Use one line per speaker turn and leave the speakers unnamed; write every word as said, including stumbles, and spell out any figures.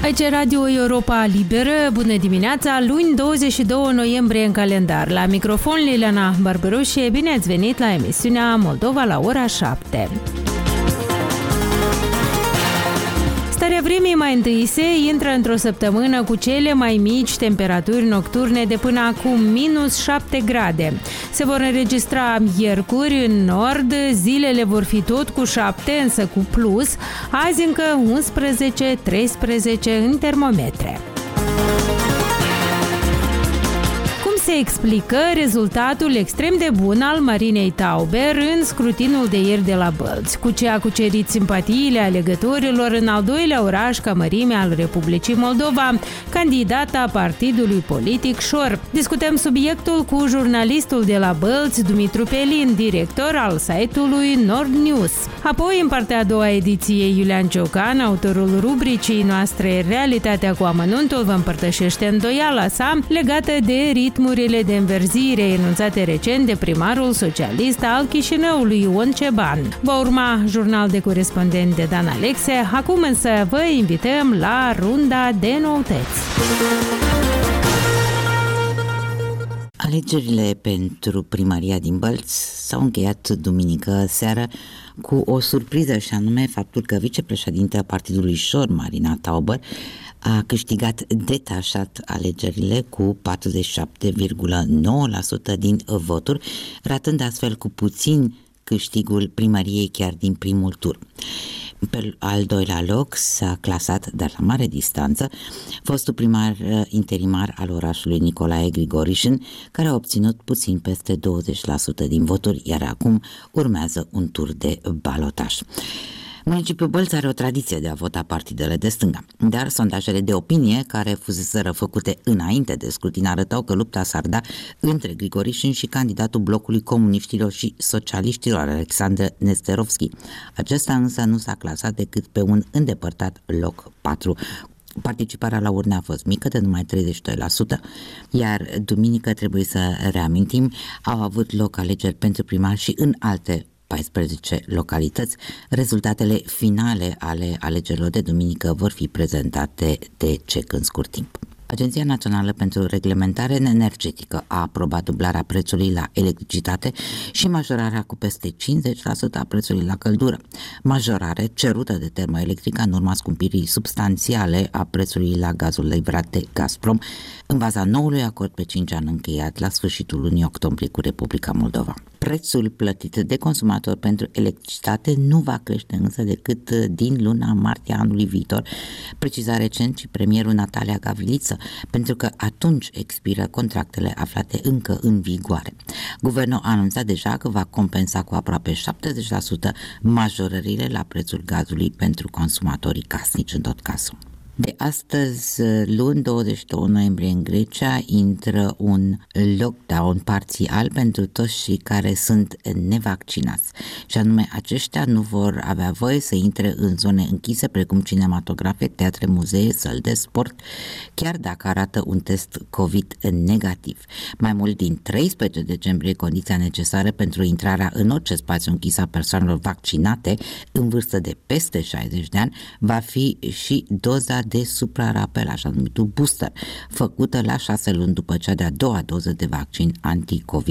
Aici Radio Europa Liberă, bună dimineața, luni douăzeci și doi noiembrie în calendar. La microfon Liliana Barberușie, bine ați venit la emisiunea Moldova la ora șapte. Starea vremii mai întâi se intră într-o săptămână cu cele mai mici temperaturi nocturne de până acum minus șapte grade. Se vor înregistra miercuri în nord, zilele vor fi tot cu șapte, însă cu plus, azi încă unsprezece treisprezece în termometre. Se explică rezultatul extrem de bun al Marinei Tauber în scrutinul de ieri de la Bălți, cu ce a cucerit simpatiile alegătorilor în al doilea oraș ca mărime al Republicii Moldova, candidata partidului politic Șor. Discutăm subiectul cu jurnalistul de la Bălți, Dumitru Pelin, director al site-ului Nord News. Apoi, în partea a doua ediție, Iulian Ciocan, autorul rubricii noastre Realitatea cu amănuntul, vă împărtășește îndoiala sa legată de ritmul de înverzire enunțate recent de primarul socialist al Chișinăului, Ion Ceban. Va urma jurnal de corespondent de Dan Alexe. Acum însă vă invităm la runda de noutăți.
Alegerile pentru primăria din Bălți s-au încheiat duminică seară cu o surpriză, și anume faptul că vicepreședintele partidului Șor, Marina Tauber, a câștigat detașat alegerile cu patruzeci și șapte virgulă nouă la sută din voturi, ratând astfel cu puțin câștigul primăriei chiar din primul tur. Pe al doilea loc s-a clasat, dar la mare distanță, fostul primar interimar al orașului Nicolae Grigorișin, care a obținut puțin peste douăzeci la sută din voturi, iar acum urmează un tur de balotaj. Municipiul Bălți are o tradiție de a vota partidele de stânga, dar sondajele de opinie care fuseseră făcute înainte de scrutin arătau că lupta s-ar da între Grigorișin și candidatul blocului comuniștilor și socialiștilor, Alexandru Nesterovski. Acesta însă nu s-a clasat decât pe un îndepărtat loc patru. Participarea la urne a fost mică, de numai treizeci și doi la sută, iar duminică, trebuie să reamintim, au avut loc alegeri pentru primar și în alte paisprezece localități. Rezultatele finale ale alegerilor de duminică vor fi prezentate de C E C în scurt timp. Agenția Națională pentru Reglementare Energetică a aprobat dublarea prețului la electricitate și majorarea cu peste cincizeci la sută a prețului la căldură. Majorare cerută de Termoelectrica în urma scumpirii substanțiale a prețului la gazul livrat de Gazprom, în baza noului acord pe cinci ani încheiat la sfârșitul lunii octombrie cu Republica Moldova. Prețul plătit de consumator pentru electricitate nu va crește însă decât din luna martie anului viitor, preciza recent și premierul Natalia Gavriță, pentru că atunci expiră contractele aflate încă în vigoare. Guvernul a anunțat deja că va compensa cu aproape șaptezeci la sută majorările la prețul gazului pentru consumatorii casnici în tot cazul. De astăzi, luni douăzeci și doi noiembrie, în Grecia intră un lockdown parțial pentru toți cei care sunt nevaccinați, și anume aceștia nu vor avea voie să intre în zone închise precum cinematografe, teatre, muzee, săli de sport, chiar dacă arată un test COVID negativ. Mai mult, din treisprezece decembrie, condiția necesară pentru intrarea în orice spațiu închis a persoanelor vaccinate în vârstă de peste șaizeci de ani va fi și doza de suprarapel, așa numitul booster, făcută la șase luni după cea de-a doua doză de vaccin anti-COVID